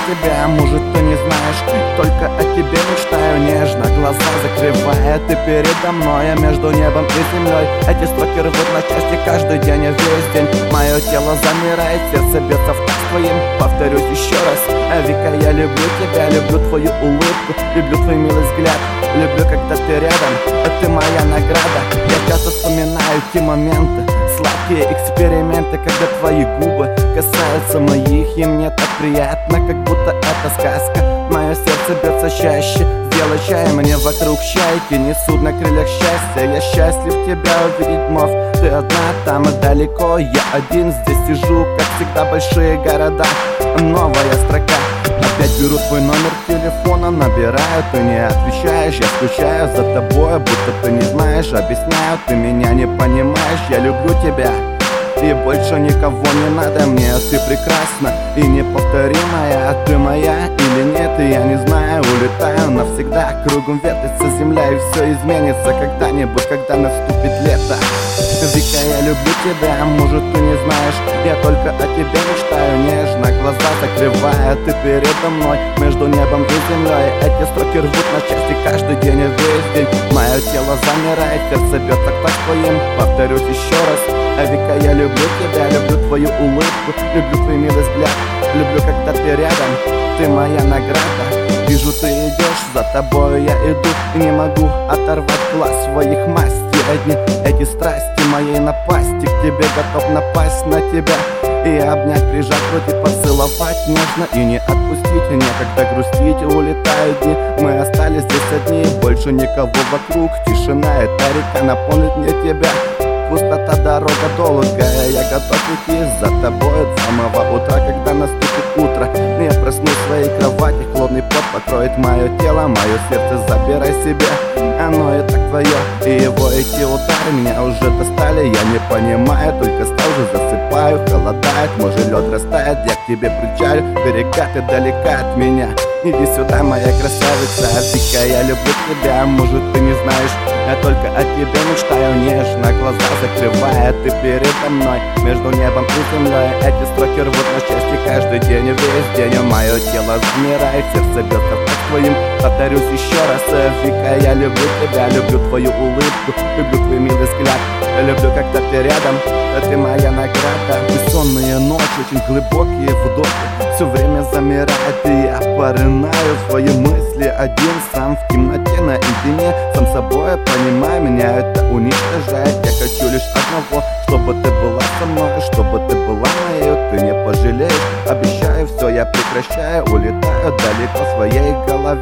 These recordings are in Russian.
тебя, может ты не знаешь, только о тебе мечтаю нежно, глаза закрывая, ты передо мной, а между небом и землей эти строки рвут на части каждый день и весь день. Мое тело замирает, сердце бьется в такт твоим. Повторюсь еще раз, Вика, я люблю тебя, люблю твою улыбку, люблю твой милый взгляд, люблю, когда ты рядом, ты моя награда. Я часто вспоминаю те моменты, сладкие эксперименты, когда твои губы касаются моих, и мне так приятно, как будто это сказка. Мое сердце бьется чаще, сделай чай, мне вокруг чайки несут на крыльях счастья. Я счастлив тебя увидеть вновь, ты одна там и далеко, я один здесь сижу, как всегда большие города, новая строка. Опять беру твой номер телефона, набираю, ты не отвечаешь, я скучаю за тобой, будто ты не знаешь, объясняю, ты меня не понимаешь, я люблю тебя. И больше никого не надо мне, ты прекрасна и неповторимая, а ты моя или нет, и я не знаю, улетаю навсегда, кругом вертится земля и все изменится когда-нибудь, когда наступит лето. Вика, я люблю тебя, может ты не знаешь, я только о тебе мечтаю нежно, глаза закрывая, ты передо мной, между небом и землей эти строки рвут на части каждый день и весь день. Мое тело замирает, сердце бьется к твоим, повторюсь еще раз, Вика, я люблю тебя, люблю твою улыбку, люблю твой милый взгляд, люблю, когда ты рядом, ты моя награда. Вижу, ты идешь, за тобою я иду, и не могу оторвать глаз своих масти. Одни эти страсти моей напасти, к тебе готов напасть на тебя и обнять, прижать, вроде поцеловать нежно и не отпустить. Некогда грустить, улетают дни, мы остались здесь одни, больше никого вокруг, тишина, эта река наполнит мне тебя. Пустота, дорога долгая, я готов идти за тобой от самого утра, когда наступит утро. Я проснусь в своей кровати, холодный пот покроет мое тело, мое сердце забирай себе, оно и так твое. И его эти удары меня уже достали, я не понимаю, только стал же засыпаю, холодает, может лед растает, я к тебе причалю, берега ты далека от меня. Иди сюда, моя красавица, Вика, я люблю тебя, может ты не знаешь, я только о тебе мечтаю нежно, глаза закрывая, ты передо мной, между небом и землей эти строки рвут на части каждый день и весь день. Мое тело замирает, сердце бьется так твоим, повторюсь еще раз, Вика, я люблю тебя, люблю твою улыбку, люблю твой милый взгляд, люблю, когда ты рядом, ты моя награда. Бессонные ночи, очень глубокие вдохи, все время замирает, и я порынаю в свои мысли один, сам в темноте наедине, сам собой понимаю, меня это уничтожает. Я хочу лишь одного, чтобы ты была со мной, чтобы ты была моей, ты не пожалеешь, обещаю, все я прекращаю, улетаю далеко в своей голове.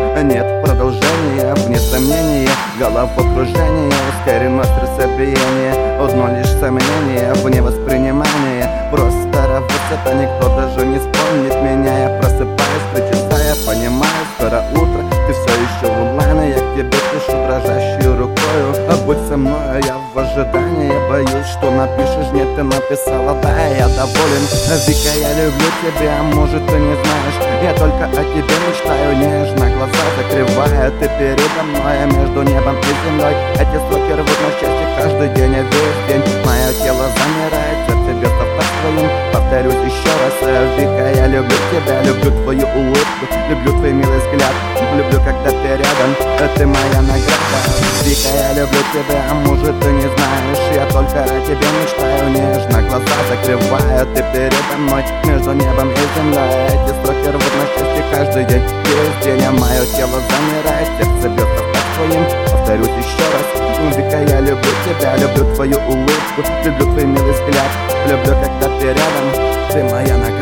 Нет продолжения, вне сомнения, головокружение, ускорено сердцебиение, одно лишь сомнение, вне воспринимания, просто высота, никто даже не вспомнит меня. Я просыпаюсь, 3 часа, я понимаю, скоро утро, ты все еще в онлайне, я к тебе пишу дрожащей рукою, а будь со мной, я в ожидании, я боюсь, что напишешь, нет, ты написала, да, я доволен. Вика, я люблю тебя, может ты не знаешь, я только о тебе мечтаю нежно, глаза закрывая, ты передо мной, а между небом и землей эти строки рвут на части каждый день и весь день. Мое тело замирает, сердце бьется в такт твоим, повторюсь еще раз, Вика, я люблю тебя, люблю твою улыбку, люблю твой милый взгляд, люблю, когда ты рядом, ты моя награда. Вика, я люблю тебя, может ты не знаешь, я только о тебе мечтаю нежно, глаза закрывая, ты передо мной, между небом и землей эти строки рвут на части каждый день, весь день. А мое тело замирает, сердце бьется в такт твоим, повторюсь еще раз, Вика, я люблю тебя, люблю твою улыбку, люблю твой милый взгляд, люблю, когда ты рядом, ты моя награда.